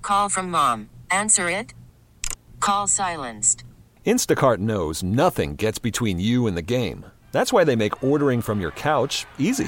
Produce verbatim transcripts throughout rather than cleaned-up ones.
Call from mom. Answer it. Call silenced. Instacart knows nothing gets between you and the game. That's why they make ordering from your couch easy.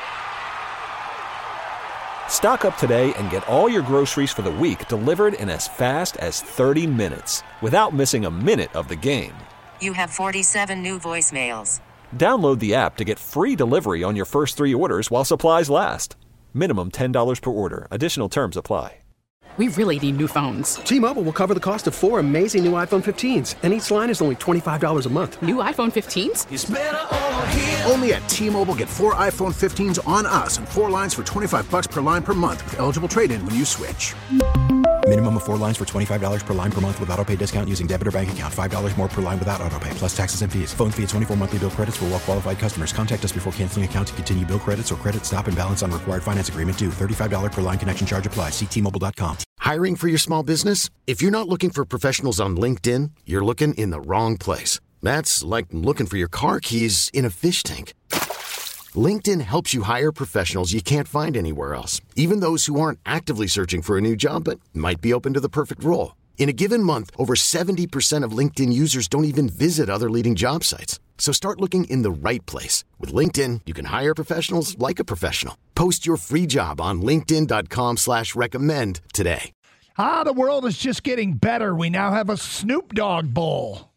Stock up today and get all your groceries for the week delivered in as fast as thirty minutes without missing a minute of the game. You have forty-seven new voicemails. Download the app to get free delivery on your first three orders while supplies last. Minimum ten dollars per order. Additional terms apply. We really need new phones. T-Mobile will cover the cost of four amazing new iPhone fifteens, and each line is only twenty-five dollars a month. New iPhone fifteens? It's better over here. Only at T-Mobile, get four iPhone fifteens on us and four lines for twenty-five bucks per line per month with eligible trade-in when you switch. Minimum of four lines for twenty-five dollars per line per month with autopay discount using debit or bank account. five dollars more per line without autopay, plus taxes and fees. Phone fee at twenty-four monthly bill credits for well-qualified customers. Contact us before canceling account to continue bill credits or credit stop and balance on required finance agreement due. thirty-five dollars per line connection charge applies. See T Mobile dot com. Hiring for your small business? If you're not looking for professionals on LinkedIn, you're looking in the wrong place. That's like looking for your car keys in a fish tank. LinkedIn helps you hire professionals you can't find anywhere else, even those who aren't actively searching for a new job but might be open to the perfect role. In a given month, over seventy percent of LinkedIn users don't even visit other leading job sites. So start looking in the right place. With LinkedIn, you can hire professionals like a professional. Post your free job on linkedin dot com slash recommend today. Ah, the world is just getting better. We now have a Snoop Dogg Bowl.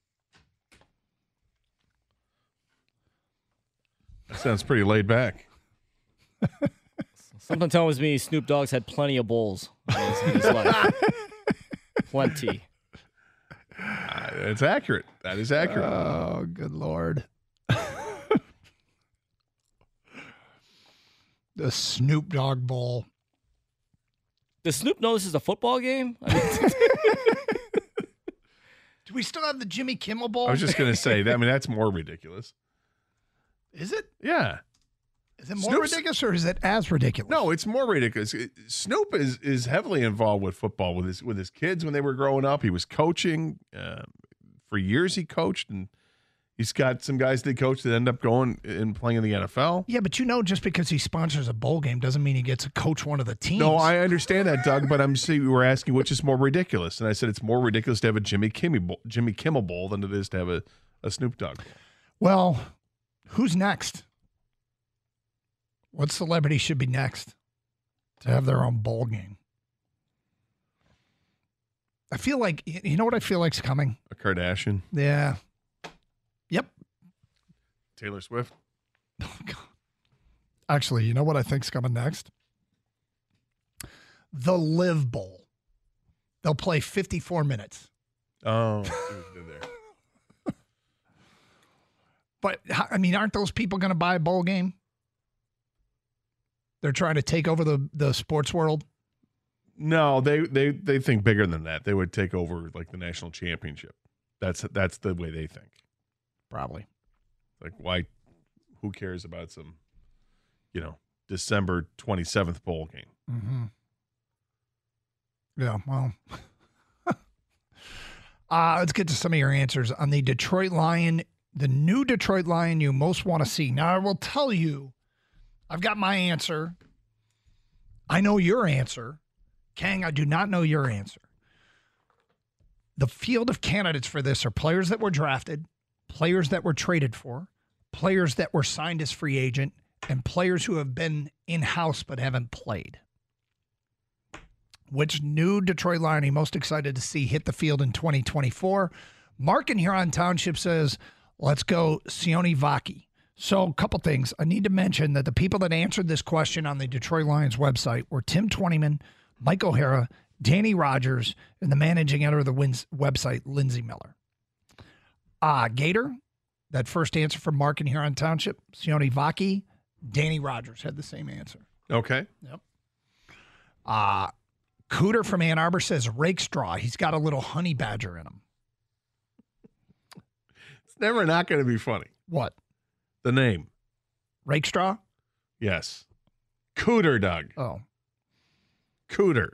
That sounds pretty laid back. Something tells me Snoop Dogg's had plenty of bowls in his, in his life. Plenty. Uh, it's accurate. That is accurate. Oh, good Lord. The Snoop Dogg Bowl. Does Snoop know this is a football game? I mean, do we still have the Jimmy Kimmel Bowl? I was just going to say, that. I mean, that's more ridiculous. Is it? Yeah. Is it more Snoop's, ridiculous or is it as ridiculous? No, it's more ridiculous. Snoop is is heavily involved with football with his with his kids when they were growing up. He was coaching uh, for years. He coached, and he's got some guys that coach that end up going and playing in the N F L. Yeah, but you know, just because he sponsors a bowl game doesn't mean he gets to coach one of the teams. No, I understand that, Doug. But I'm saying we were asking which is more ridiculous, and I said it's more ridiculous to have a Jimmy Kimmel Bowl, Jimmy Kimmel Bowl than it is to have a, a Snoop Dogg Bowl. Well, who's next? What celebrity should be next to have their own bowl game? I feel like, you know what I feel like's coming? A Kardashian. Yeah. Yep. Taylor Swift. Oh, God. Actually, you know what I think's coming next? The Live Bowl. They'll play fifty-four minutes. Oh, see what you did there. But, I mean, aren't those people going to buy a bowl game? They're trying to take over the, the sports world? No, they, they they think bigger than that. They would take over like the national championship. That's that's the way they think. Probably. Like, why? Who cares about some, you know, December twenty-seventh bowl game? Mm-hmm. Yeah, well. uh, let's get to some of your answers on the Detroit Lion, the new Detroit Lion you most want to see. Now, I will tell you, I've got my answer. I know your answer. Kang, I do not know your answer. The field of candidates for this are players that were drafted, players that were traded for, players that were signed as free agent, and players who have been in-house but haven't played. Which new Detroit Lion are you most excited to see hit the field in twenty twenty-four? Mark in Huron Township says, let's go Sione Vaki. So a couple things. I need to mention that the people that answered this question on the Detroit Lions website were Tim Twentyman, Mike O'Hara, Danny Rogers, and the managing editor of the wins- website, Lindsay Miller. Ah, uh, Gator, that first answer from Mark in Huron Township, Sione Vaki, Danny Rogers had the same answer. Okay. Yep. Uh, Cooter from Ann Arbor says rake straw. He's got a little honey badger in him. It's never not going to be funny. What? The name. Rake straw? Yes. Cooter, Doug. Oh. Cooter.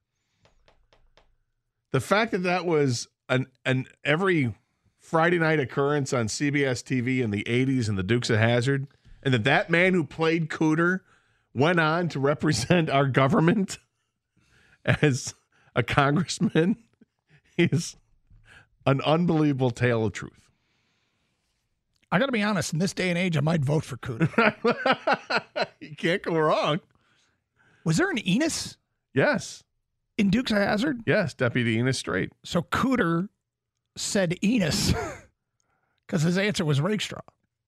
The fact that that was an an every Friday night occurrence on C B S T V in the eighties and the Dukes of Hazzard, and that that man who played Cooter went on to represent our government as a congressman is an unbelievable tale of truth. I got to be honest, in this day and age, I might vote for Cooter. You can't go wrong. Was there an Enos? Yes. In Dukes of Hazzard? Yes, Deputy Enos Strait. So Cooter said Enos because his answer was Rakestraw.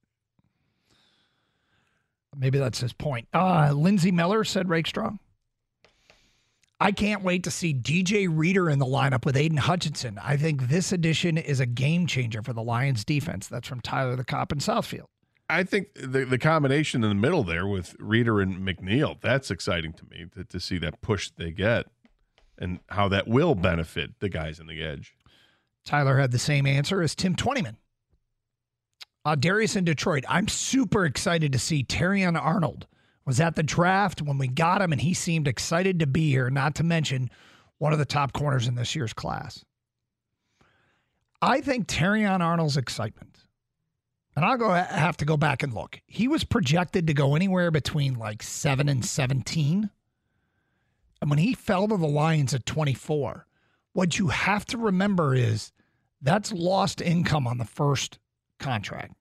Maybe that's his point. Uh, Lindsey Miller said Rakestraw. I can't wait to see D J Reader in the lineup with Aiden Hutchinson. I think this addition is a game changer for the Lions defense. That's from Tyler the Cop in Southfield. I think the the combination in the middle there with Reader and McNeil, that's exciting to me to, to see that push they get and how that will benefit the guys in the edge. Tyler had the same answer as Tim Twentyman. Uh, Darius in Detroit. I'm super excited to see Terrion Arnold. Was at the draft when we got him, and he seemed excited to be here, not to mention one of the top corners in this year's class. I think Terrion Arnold's excitement, and I'll go have to go back and look. He was projected to go anywhere between like seven and seventeen. And when he fell to the Lions at twenty-four, what you have to remember is that's lost income on the first contract.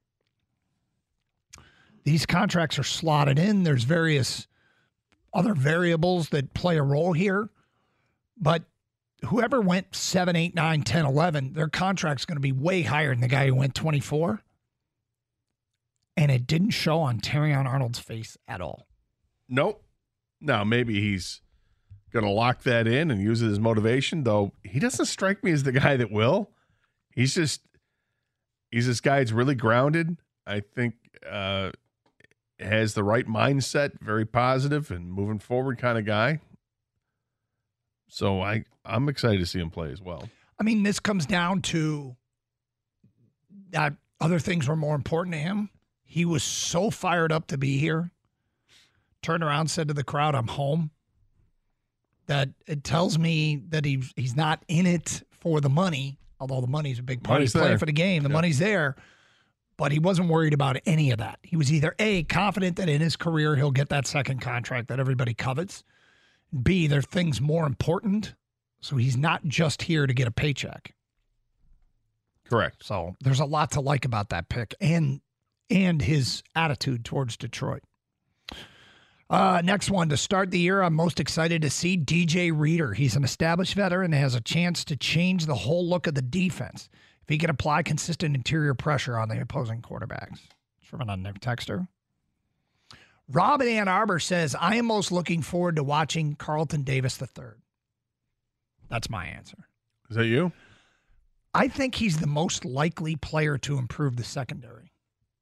These contracts are slotted in. There's various other variables that play a role here. But whoever went seven, eight, nine, ten, eleven, their contract's going to be way higher than the guy who went twenty-four. And it didn't show on Terrion Arnold's face at all. Nope. Now, maybe he's going to lock that in and use it as motivation, though he doesn't strike me as the guy that will. He's just, he's this guy that's really grounded. I think, uh, has the right mindset, very positive and moving forward kind of guy. So I, I'm excited to see him play as well. I mean, this comes down to that other things were more important to him. He was so fired up to be here. Turned around, said to the crowd, I'm home. That it tells me that he's, he's not in it for the money, although the money's a big part. He's playing for the game. The yeah. money's there. But he wasn't worried about any of that. He was either A, confident that in his career he'll get that second contract that everybody covets. B, there are things more important. So he's not just here to get a paycheck. Correct. So there's a lot to like about that pick and and his attitude towards Detroit. Uh, next one, to start the year, I'm most excited to see D J Reader. He's an established veteran and has a chance to change the whole look of the defense if he can apply consistent interior pressure on the opposing quarterbacks. It's from an unknown texter. Rob in Ann Arbor says, I am most looking forward to watching Carlton Davis the third. That's my answer. Is that you? I think he's the most likely player to improve the secondary.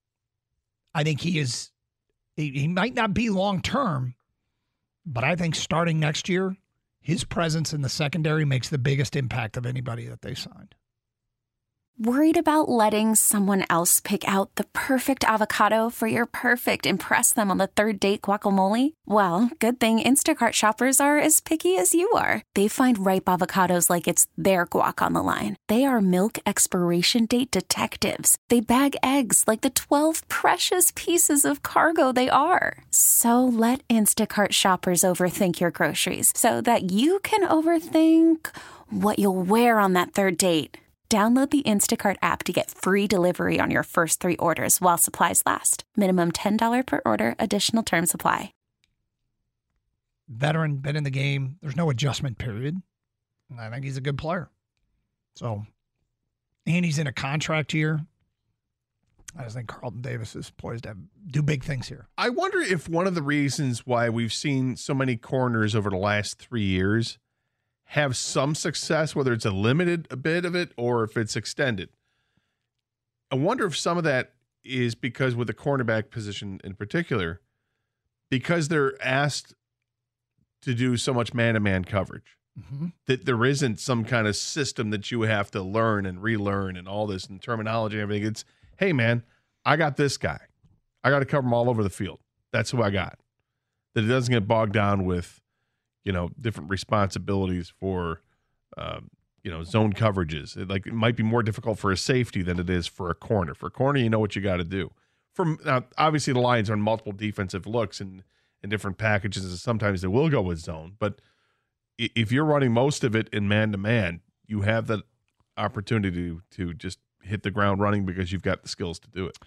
I think he is, he, he might not be long-term, but I think starting next year, his presence in the secondary makes the biggest impact of anybody that they signed. Worried about letting someone else pick out the perfect avocado for your perfect impress them on the third date guacamole? Well, good thing Instacart shoppers are as picky as you are. They find ripe avocados like it's their guac on the line. They are milk expiration date detectives. They bag eggs like the twelve precious pieces of cargo they are. So let Instacart shoppers overthink your groceries so that you can overthink what you'll wear on that third date. Download the Instacart app to get free delivery on your first three orders while supplies last. Minimum ten dollars per order. Additional terms apply. Veteran, been in the game. There's no adjustment period. And I think he's a good player. So, and he's in a contract year. I just think Carlton Davis is poised to have, do big things here. I wonder if one of the reasons why we've seen so many corners over the last three years have some success, whether it's a limited a bit of it or if it's extended. I wonder if some of that is because with the cornerback position in particular, because they're asked to do so much man-to-man coverage, mm-hmm. that there isn't some kind of system that you have to learn and relearn and all this and terminology and everything. It's, hey, man, I got this guy. I got to cover him all over the field. That's who I got. That it doesn't get bogged down with, you know, different responsibilities for, um, you know, zone coverages. It, like, it might be more difficult for a safety than it is for a corner. For a corner, you know what you got to do. From now, obviously, the Lions are in multiple defensive looks and, and different packages, and sometimes they will go with zone. But i- if you're running most of it in man-to-man, you have the opportunity to, to just hit the ground running because you've got the skills to do it.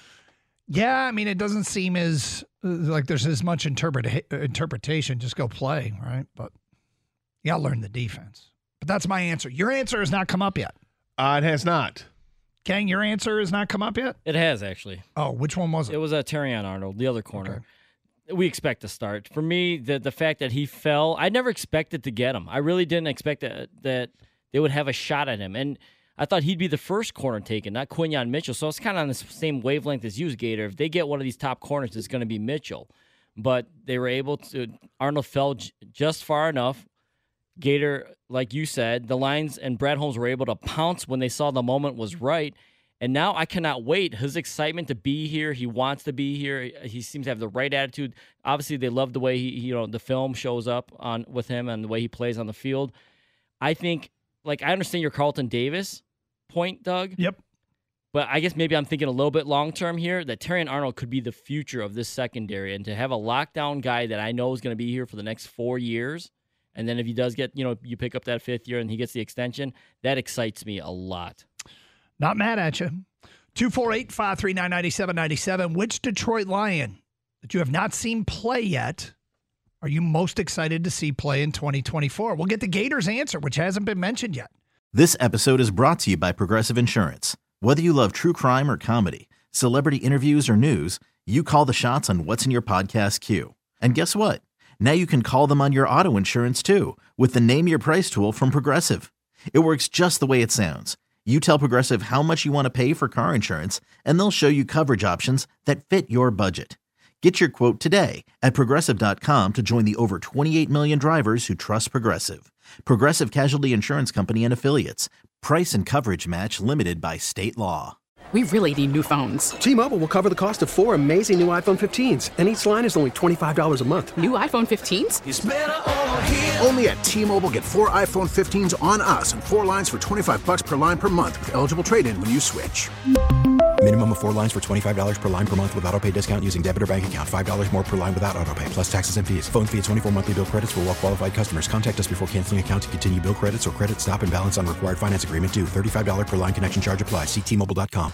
Yeah, I mean, it doesn't seem as like there's as much interpret- interpretation. Just go play, right? But you got to learn the defense. But that's my answer. Your answer has not come up yet. Uh, it has not. Kang, your answer has not come up yet? It has, actually. Oh, which one was it? It was uh, Terrion Arnold, the other corner. Okay. We expect to start. For me, the the fact that he fell, I never expected to get him. I really didn't expect that, that they would have a shot at him. And I thought he'd be the first corner taken, not Quinyon Mitchell. So it's kind of on the same wavelength as you, Gator. If they get one of these top corners, it's going to be Mitchell. But they were able to, Arnold fell j- just far enough. Gator, like you said, the Lions and Brad Holmes were able to pounce when they saw the moment was right. And now I cannot wait. His excitement to be here. He wants to be here. He seems to have the right attitude. Obviously, they love the way he, you know, the film shows up on with him and the way he plays on the field. I think, like, I understand your Carlton Davis point, Doug. Yep. But I guess maybe I'm thinking a little bit long-term here, that Terrion Arnold could be the future of this secondary. And to have a lockdown guy that I know is going to be here for the next four years, and then if he does get, you know, you pick up that fifth year and he gets the extension, that excites me a lot. Not mad at you. two four eight, five three nine, nine seven nine seven. Which Detroit Lion that you have not seen play yet are you most excited to see play in twenty twenty-four? We'll get the Gators' answer, which hasn't been mentioned yet. This episode is brought to you by Progressive Insurance. Whether you love true crime or comedy, celebrity interviews or news, you call the shots on what's in your podcast queue. And guess what? Now you can call them on your auto insurance too with the Name Your Price tool from Progressive. It works just the way it sounds. You tell Progressive how much you want to pay for car insurance, and they'll show you coverage options that fit your budget. Get your quote today at Progressive dot com to join the over twenty-eight million drivers who trust Progressive. Progressive Casualty Insurance Company and Affiliates. Price and coverage match limited by state law. We really need new phones. T-Mobile will cover the cost of four amazing new iPhone fifteens, and each line is only twenty-five dollars a month. New iPhone fifteens? It's better over here. Only at T-Mobile, get four iPhone fifteens on us and four lines for twenty-five bucks per line per month with eligible trade-in when you switch. Minimum of four lines for twenty-five dollars per line per month with auto pay discount using debit or bank account. five dollars more per line without auto pay, plus taxes and fees. Phone fee at twenty-four monthly bill credits for well-qualified customers. Contact us before canceling account to continue bill credits or credit stop and balance on required finance agreement due. thirty-five dollars per line connection charge applies. See T Mobile dot com.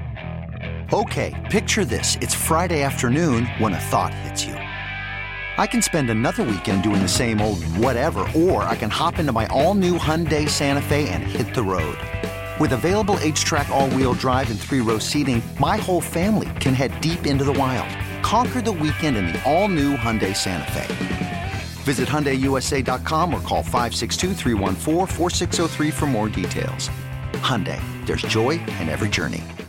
Okay, picture this. It's Friday afternoon when a thought hits you. I can spend another weekend doing the same old whatever, or I can hop into my all-new Hyundai Santa Fe and hit the road. With available H-Track all-wheel drive and three-row seating, my whole family can head deep into the wild. Conquer the weekend in the all-new Hyundai Santa Fe. Visit Hyundai U S A dot com or call five six two, three one four, four six zero three for more details. Hyundai, there's joy in every journey.